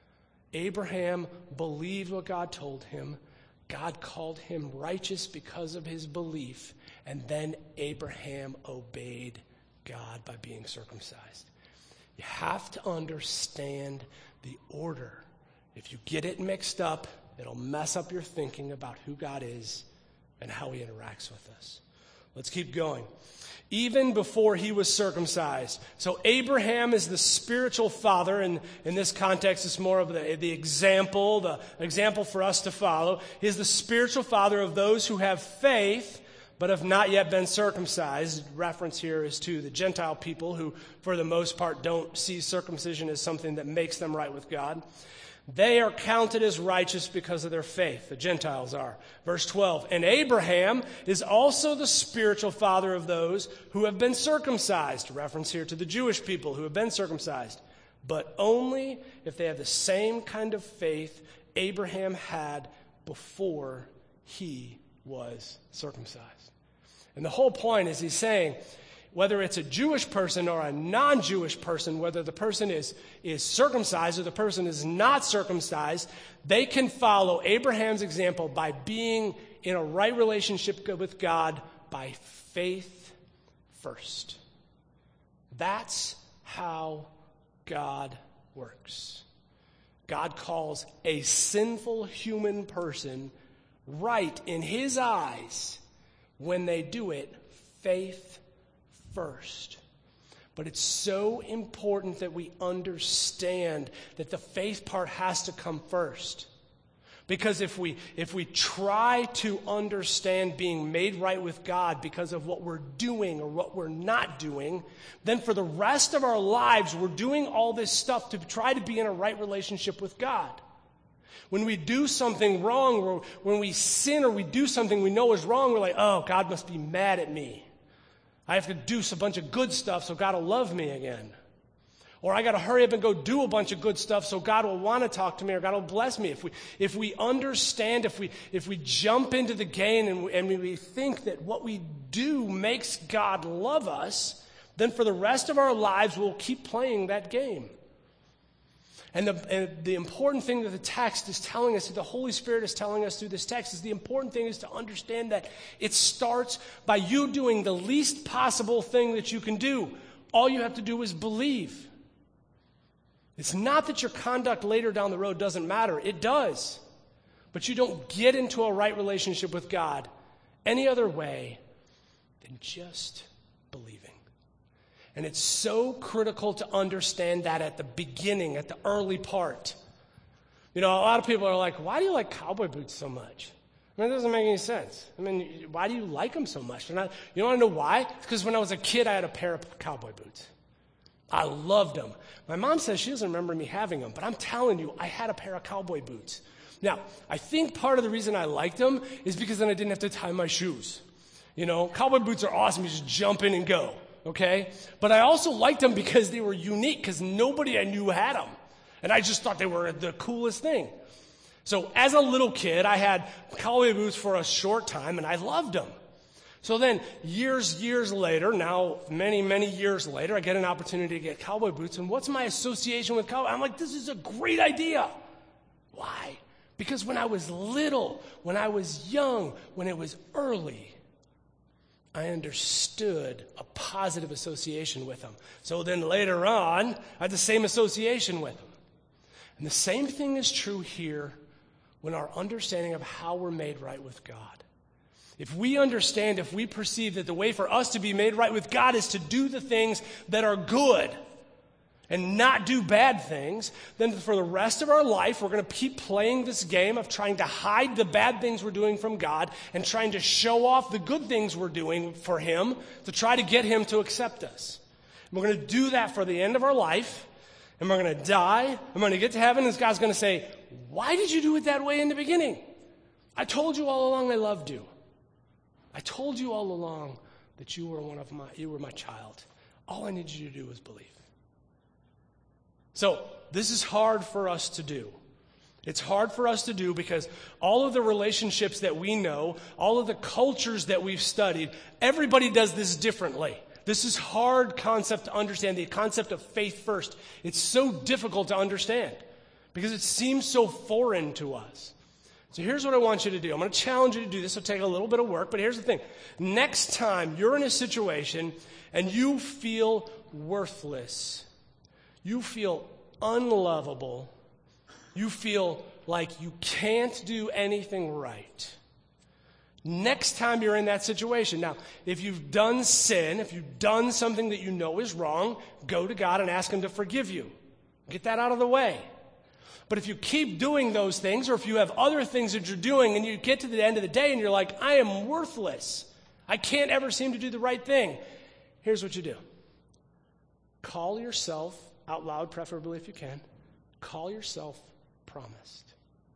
Abraham believed what God told him. God called him righteous because of his belief, and then Abraham obeyed God by being circumcised. You have to understand the order. If you get it mixed up, it'll mess up your thinking about who God is and how he interacts with us. Let's keep going. Even before he was circumcised. So Abraham is the spiritual father, and in this context it's more of the, the example, the example for us to follow. He is the spiritual father of those who have faith but have not yet been circumcised. Reference here is to the Gentile people who, for the most part, don't see circumcision as something that makes them right with God. They are counted as righteous because of their faith. The Gentiles are. Verse twelve, and Abraham is also the spiritual father of those who have been circumcised. Reference here to the Jewish people who have been circumcised. But only if they have the same kind of faith Abraham had before he was circumcised. And the whole point is he's saying, whether it's a Jewish person or a non-Jewish person, whether the person is, is circumcised or the person is not circumcised, they can follow Abraham's example by being in a right relationship with God by faith first. That's how God works. God calls a sinful human person right in his eyes when they do it faith first. But it's so important that we understand that the faith part has to come first. Because if we if we try to understand being made right with God because of what we're doing or what we're not doing, then for the rest of our lives we're doing all this stuff to try to be in a right relationship with God. When we do something wrong, or when we sin or we do something we know is wrong, we're like, oh, God must be mad at me. I have to do a bunch of good stuff so God will love me again. Or I got to hurry up and go do a bunch of good stuff so God will want to talk to me or God will bless me. If we if we understand, if we if we jump into the game and we, and we think that what we do makes God love us, then for the rest of our lives we'll keep playing that game. And the, and the important thing that the text is telling us, that the Holy Spirit is telling us through this text, is the important thing is to understand that it starts by you doing the least possible thing that you can do. All you have to do is believe. It's not that your conduct later down the road doesn't matter. It does. But you don't get into a right relationship with God any other way than just believing. And it's so critical to understand that at the beginning, at the early part. You know, a lot of people are like, why do you like cowboy boots so much? I mean, it doesn't make any sense. I mean, why do you like them so much? Not, you want to know why? It's because when I was a kid, I had a pair of cowboy boots. I loved them. My mom says she doesn't remember me having them, but I'm telling you, I had a pair of cowboy boots. Now, I think part of the reason I liked them is because then I didn't have to tie my shoes. You know, cowboy boots are awesome. You just jump in and go. Okay? But I also liked them because they were unique, because nobody I knew had them. And I just thought they were the coolest thing. So as a little kid, I had cowboy boots for a short time, and I loved them. So then years, years later, now many, many years later, I get an opportunity to get cowboy boots. And what's my association with cowboy? I'm like, this is a great idea. Why? Because when I was little, when I was young, when it was early, I understood a positive association with them. So then later on, I had the same association with them. And the same thing is true here when our understanding of how we're made right with God. If we understand, if we perceive that the way for us to be made right with God is to do the things that are good and not do bad things, then for the rest of our life, we're going to keep playing this game of trying to hide the bad things we're doing from God and trying to show off the good things we're doing for Him to try to get Him to accept us. And we're going to do that for the end of our life, and we're going to die, and we're going to get to heaven, and God's going to say, why did you do it that way in the beginning? I told you all along I loved you. I told you all along that you were one of my, you were my child. All I needed you to do was believe. So this is hard for us to do. It's hard for us to do because all of the relationships that we know, all of the cultures that we've studied, everybody does this differently. This is hard concept to understand, the concept of faith first. It's so difficult to understand because it seems so foreign to us. So here's what I want you to do. I'm going to challenge you to do this. It'll take a little bit of work, but here's the thing. Next time you're in a situation and you feel worthless, you feel unlovable, you feel like you can't do anything right. Next time you're in that situation. Now, if you've done sin, if you've done something that you know is wrong, go to God and ask Him to forgive you. Get that out of the way. But if you keep doing those things, or if you have other things that you're doing and you get to the end of the day and you're like, I am worthless, I can't ever seem to do the right thing, here's what you do. Call yourself out loud, preferably if you can, call yourself promised.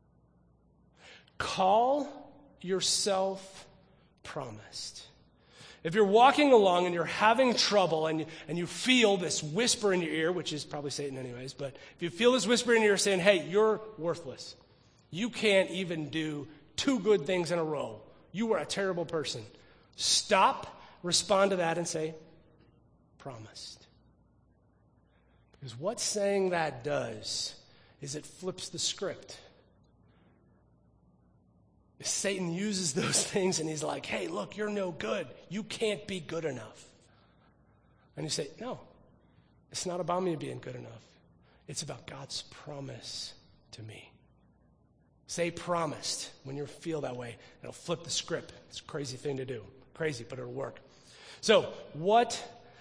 Call yourself promised. If you're walking along and you're having trouble and you, and you feel this whisper in your ear, which is probably Satan anyways, but if you feel this whisper in your ear saying, hey, you're worthless. You can't even do two good things in a row. You are a terrible person. Stop, respond to that and say, promised. Because what saying that does is it flips the script. Satan uses those things and he's like, hey, look, you're no good. You can't be good enough. And you say, no, it's not about me being good enough. It's about God's promise to me. Say promised when you feel that way. It'll flip the script. It's a crazy thing to do. Crazy, but it'll work. So what,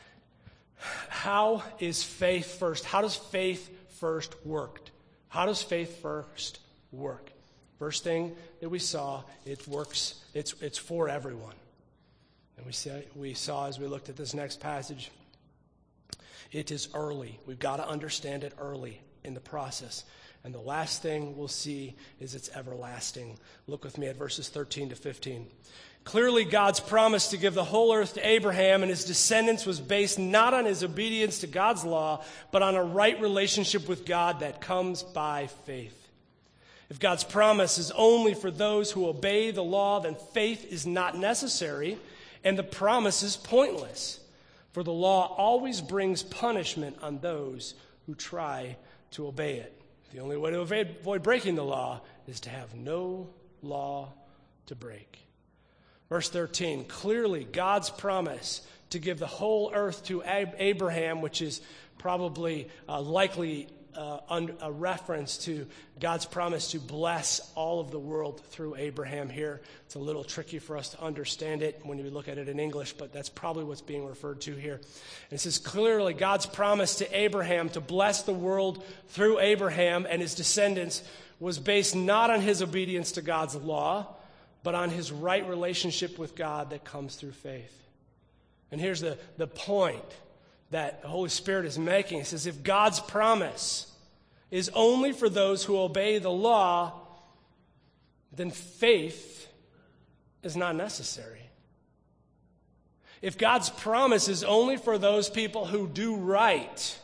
how is faith first? How does faith first work? How does faith first work? First thing that we saw, it works, it's it's for everyone. And we saw, we saw as we looked at this next passage, it is early. We've got to understand it early in the process. And the last thing we'll see is it's everlasting. Look with me at verses thirteen to fifteen. Clearly, God's promise to give the whole earth to Abraham and his descendants was based not on his obedience to God's law, but on a right relationship with God that comes by faith. If God's promise is only for those who obey the law, then faith is not necessary, and the promise is pointless. For the law always brings punishment on those who try to obey it. The only way to avoid breaking the law is to have no law to break. Verse thirteen, clearly God's promise to give the whole earth to Abraham, which is probably uh, likely uh, un- a reference to God's promise to bless all of the world through Abraham here. It's a little tricky for us to understand it when you look at it in English, but that's probably what's being referred to here. And it says clearly God's promise to Abraham to bless the world through Abraham and his descendants was based not on his obedience to God's law, but on his right relationship with God that comes through faith. And here's the, the point that the Holy Spirit is making. He says, if God's promise is only for those who obey the law, then faith is not necessary. If God's promise is only for those people who do right,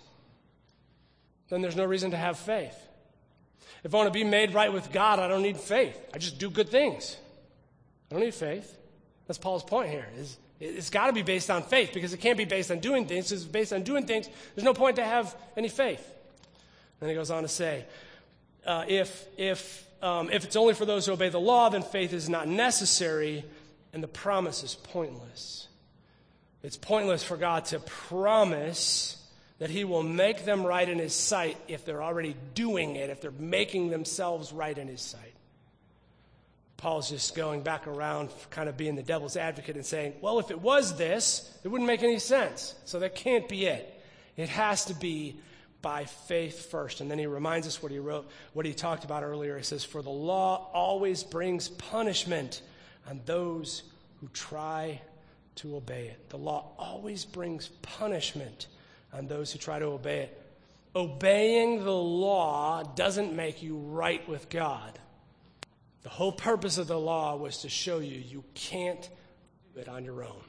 then there's no reason to have faith. If I want to be made right with God, I don't need faith. I just do good things. I don't need faith. That's Paul's point here. Is it's got to be based on faith because it can't be based on doing things. It's based on doing things. There's no point to have any faith. Then he goes on to say, uh, if if um, if it's only for those who obey the law, then faith is not necessary, and the promise is pointless. It's pointless for God to promise that he will make them right in his sight if they're already doing it, if they're making themselves right in his sight. Paul's just going back around, kind of being the devil's advocate and saying, well, if it was this, it wouldn't make any sense. So that can't be it. It has to be by faith first. And then he reminds us what he wrote, what he talked about earlier. He says, for the law always brings punishment on those who try to obey it. The law always brings punishment on those who try to obey it. Obeying the law doesn't make you right with God. The whole purpose of the law was to show you you can't do it on your own.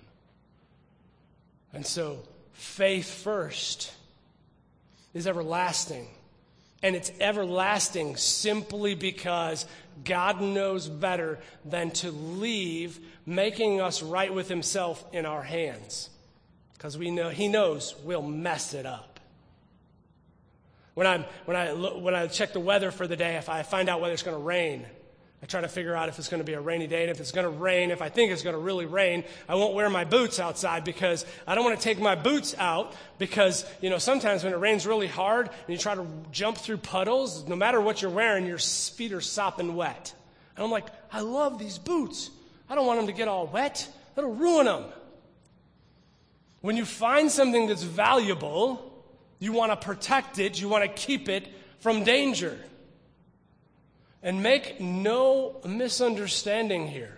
And so faith first is everlasting. And it's everlasting simply because God knows better than to leave making us right with himself in our hands. Because we know he knows we'll mess it up. When I when I when I check the weather for the day, if I find out whether it's going to rain, I try to figure out if it's going to be a rainy day, and if it's going to rain, if I think it's going to really rain, I won't wear my boots outside because I don't want to take my boots out because, you know, sometimes when it rains really hard and you try to jump through puddles, no matter what you're wearing, your feet are sopping wet. And I'm like, I love these boots. I don't want them to get all wet. That'll ruin them. When you find something that's valuable, you want to protect it, you want to keep it from danger. And make no misunderstanding here.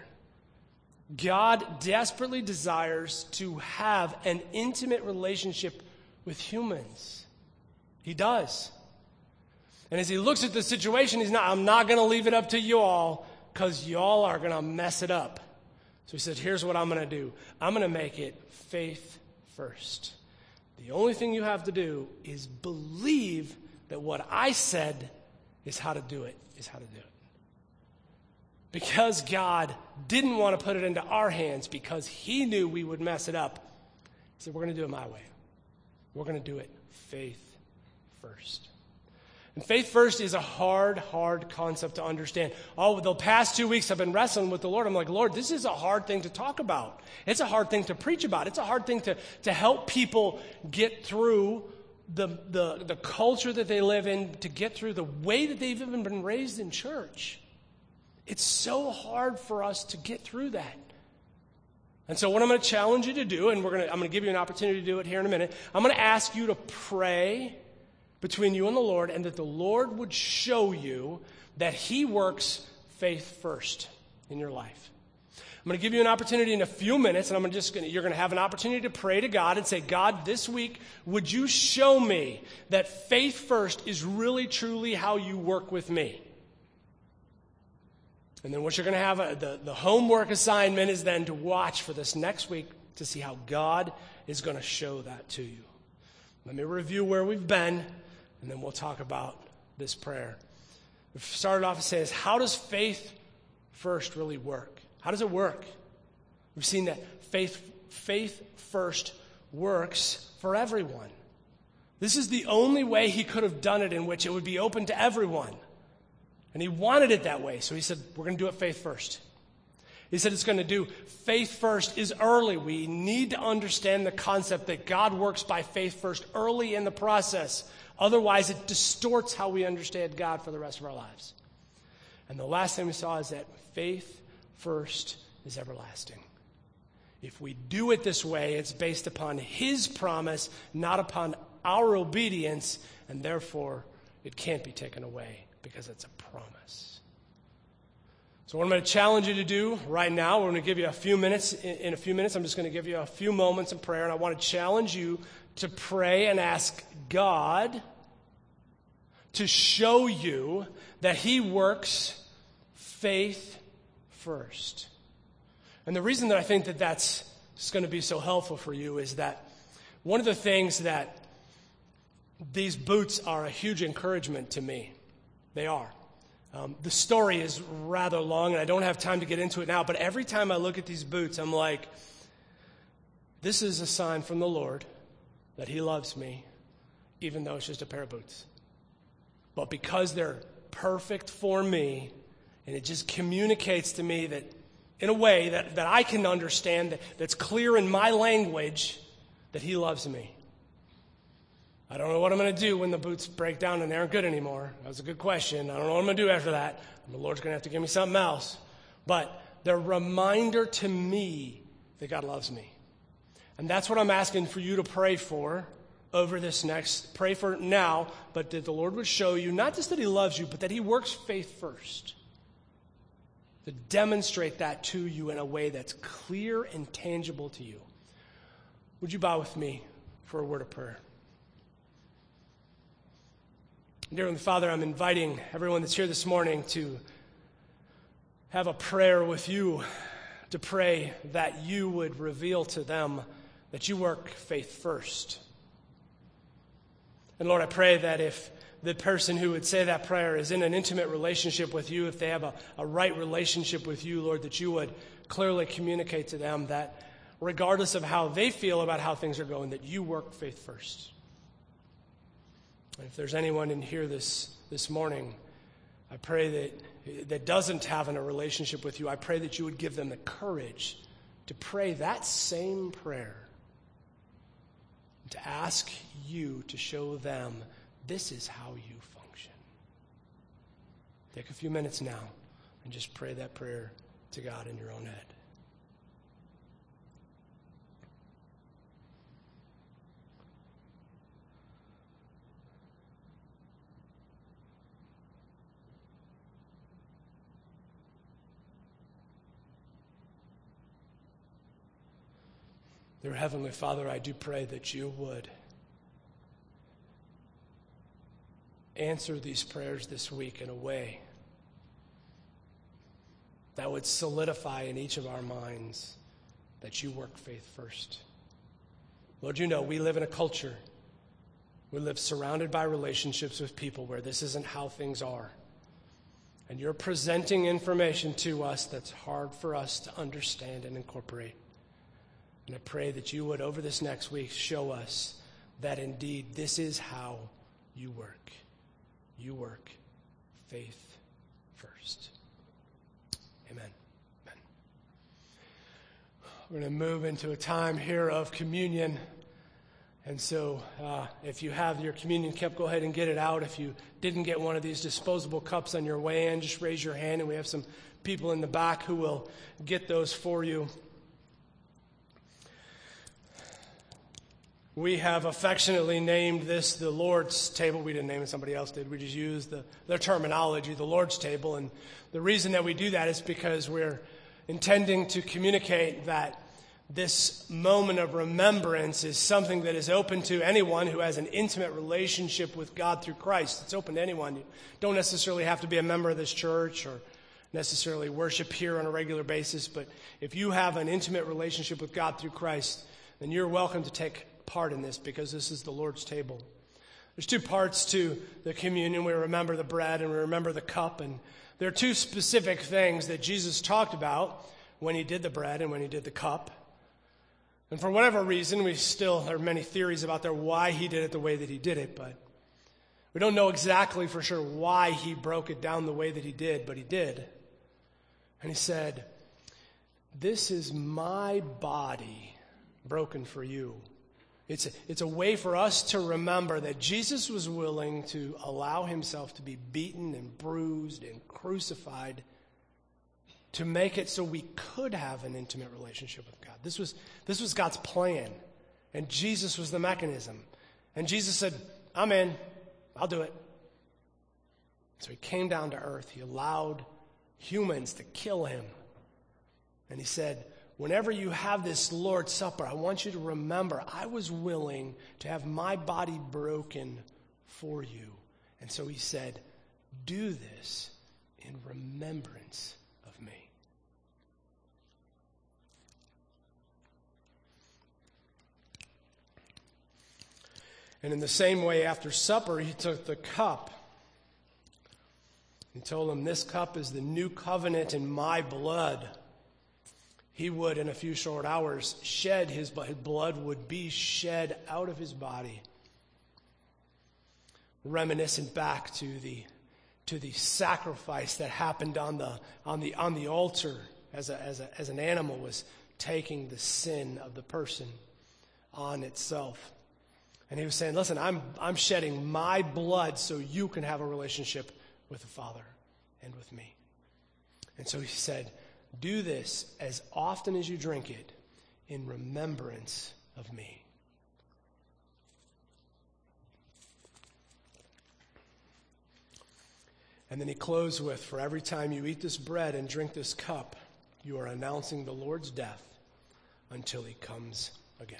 God desperately desires to have an intimate relationship with humans. He does. And as he looks at the situation, he's not, I'm not going to leave it up to you all because y'all are going to mess it up. So he said, here's what I'm going to do. I'm going to make it faith first. The only thing you have to do is believe that what I said is how to do it. is how to do it. Because God didn't want to put it into our hands because he knew we would mess it up, he said, we're going to do it my way. We're going to do it faith first. And faith first is a hard, hard concept to understand. Oh, the past two weeks I've been wrestling with the Lord. I'm like, Lord, this is a hard thing to talk about. It's a hard thing to preach about. It's a hard thing to, to help people get through the, the, the culture that they live in, to get through the way that they've even been raised in church. It's so hard for us to get through that. And so what I'm going to challenge you to do, and we're going to, I'm going to give you an opportunity to do it here in a minute. I'm going to ask you to pray between you and the Lord, and that the Lord would show you that he works faith first in your life. I'm going to give you an opportunity in a few minutes, and I'm just going to, you're going to have an opportunity to pray to God and say, God, this week, would you show me that faith first is really, truly how you work with me? And then what you're going to have, uh, the, the homework assignment is then to watch for this next week to see how God is going to show that to you. Let me review where we've been, and then we'll talk about this prayer. We've started off and saying, how does faith first really work? How does it work? We've seen that faith, faith first works for everyone. This is the only way he could have done it in which it would be open to everyone. And he wanted it that way, so he said, we're going to do it faith first. He said it's going to do faith first is early. We need to understand the concept that God works by faith first early in the process. Otherwise, it distorts how we understand God for the rest of our lives. And the last thing we saw is that faith first is everlasting. If we do it this way, it's based upon his promise, not upon our obedience, and therefore it can't be taken away because it's a promise. So what I'm going to challenge you to do right now, we're going to give you a few minutes. In, in a few minutes, I'm just going to give you a few moments of prayer, and I want to challenge you to pray and ask God to show you that he works faith first. And the reason that I think that that's going to be so helpful for you is that one of the things that these boots are a huge encouragement to me. They are. Um, the story is rather long, and I don't have time to get into it now, but every time I look at these boots, I'm like, this is a sign from the Lord that he loves me, even though it's just a pair of boots. But because they're perfect for me, and it just communicates to me that, in a way that, that I can understand, that, that's clear in my language, that he loves me. I don't know what I'm going to do when the boots break down and they aren't good anymore. That was a good question. I don't know what I'm going to do after that. And the Lord's going to have to give me something else. But they're a reminder to me that God loves me. And that's what I'm asking for you to pray for over this next. Pray for now, but that the Lord would show you, not just that he loves you, but that he works faith first. To demonstrate that to you in a way that's clear and tangible to you. Would you bow with me for a word of prayer? Dear Heavenly Father, I'm inviting everyone that's here this morning to have a prayer with you, to pray that you would reveal to them that you work faith first. And Lord, I pray that if the person who would say that prayer is in an intimate relationship with you, if they have a, a right relationship with you, Lord, that you would clearly communicate to them that regardless of how they feel about how things are going, that you work faith first. And if there's anyone in here this, this morning, I pray that that doesn't have a relationship with you, I pray that you would give them the courage to pray that same prayer, to ask you to show them this is how you function. Take a few minutes now and just pray that prayer to God in your own head. Dear Heavenly Father, I do pray that you would answer these prayers this week in a way that would solidify in each of our minds that you work faith first. Lord, you know we live in a culture, we live surrounded by relationships with people where this isn't how things are. And you're presenting information to us that's hard for us to understand and incorporate. And I pray that you would, over this next week, show us that indeed this is how you work. You work faith first. Amen. Amen. We're going to move into a time here of communion. And so uh, if you have your communion cup, go ahead and get it out. If you didn't get one of these disposable cups on your way in, just raise your hand, and we have some people in the back who will get those for you. We have affectionately named this the Lord's table. We didn't name it, somebody else did. We just used the, the terminology, the Lord's table. And the reason that we do that is because we're intending to communicate that this moment of remembrance is something that is open to anyone who has an intimate relationship with God through Christ. It's open to anyone. You don't necessarily have to be a member of this church or necessarily worship here on a regular basis, but if you have an intimate relationship with God through Christ, then you're welcome to take part in this because this is the Lord's table. There's two parts to the communion. We remember the bread and we remember the cup, and there are two specific things that Jesus talked about when he did the bread and when he did the cup. And for whatever reason, we still, there are many theories about there why he did it the way that he did it, but we don't know exactly for sure why he broke it down the way that he did, but he did. And he said, "This is my body broken for you." It's a, it's a way for us to remember that Jesus was willing to allow himself to be beaten and bruised and crucified to make it so we could have an intimate relationship with God. This was, this was God's plan, and Jesus was the mechanism. And Jesus said, "I'm in. I'll do it." So he came down to earth. He allowed humans to kill him. And he said, "Whenever you have this Lord's Supper, I want you to remember I was willing to have my body broken for you." And so he said, "Do this in remembrance of me." And in the same way, after supper, he took the cup. He told them, "This cup is the new covenant in my blood." He would, in a few short hours, shed his blood. His blood would be shed out of his body. Reminiscent back to the to the sacrifice that happened on the on the on the altar as a, as a, as an animal was taking the sin of the person on itself. And he was saying, "Listen, I'm I'm shedding my blood so you can have a relationship with the Father and with me." And so he said, "Do this as often as you drink it in remembrance of me." And then he closed with, "For every time you eat this bread and drink this cup, you are announcing the Lord's death until he comes again."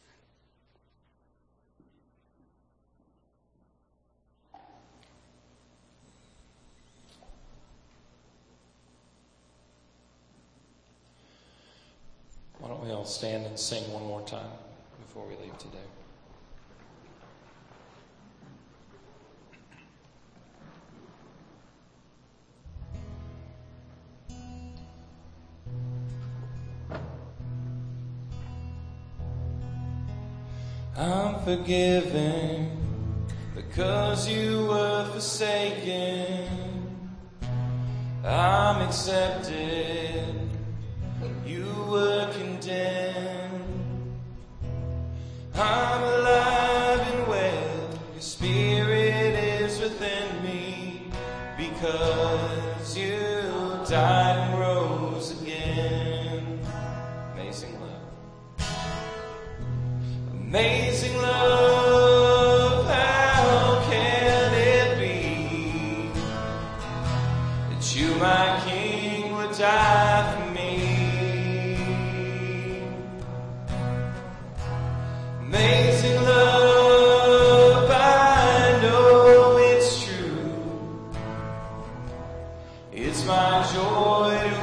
Why don't we all stand and sing one more time before we leave today? I'm forgiven because you were forsaken. I'm accepted. You were condemned. I'm alive and well. Your spirit is within me because you died and rose again. Amazing love. Amazing love. How can it be that you, my King, would die for me? Amazing love, I know it's true. It's my joy to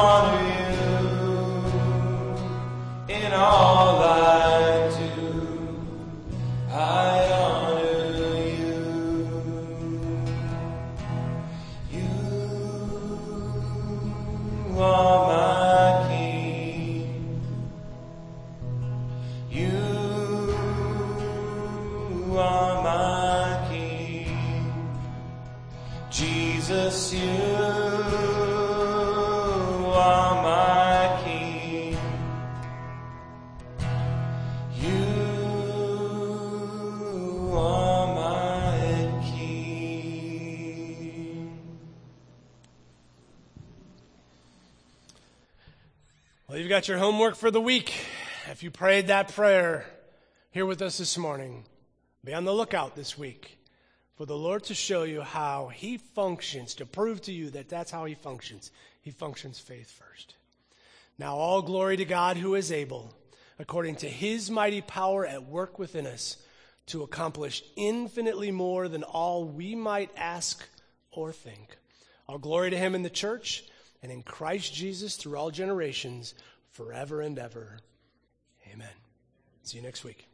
honor you in all I do. I honor you. You are my King. You You are my King. Jesus, you are my King. You are my King. Well, you've got your homework for the week. If you prayed that prayer here with us this morning, be on the lookout this week for the Lord to show you how he functions, to prove to you that that's how he functions. He functions faith first. Now all glory to God who is able, according to his mighty power at work within us, to accomplish infinitely more than all we might ask or think, All glory to him in the church and in Christ Jesus through all generations, forever and ever. Amen. See you next week.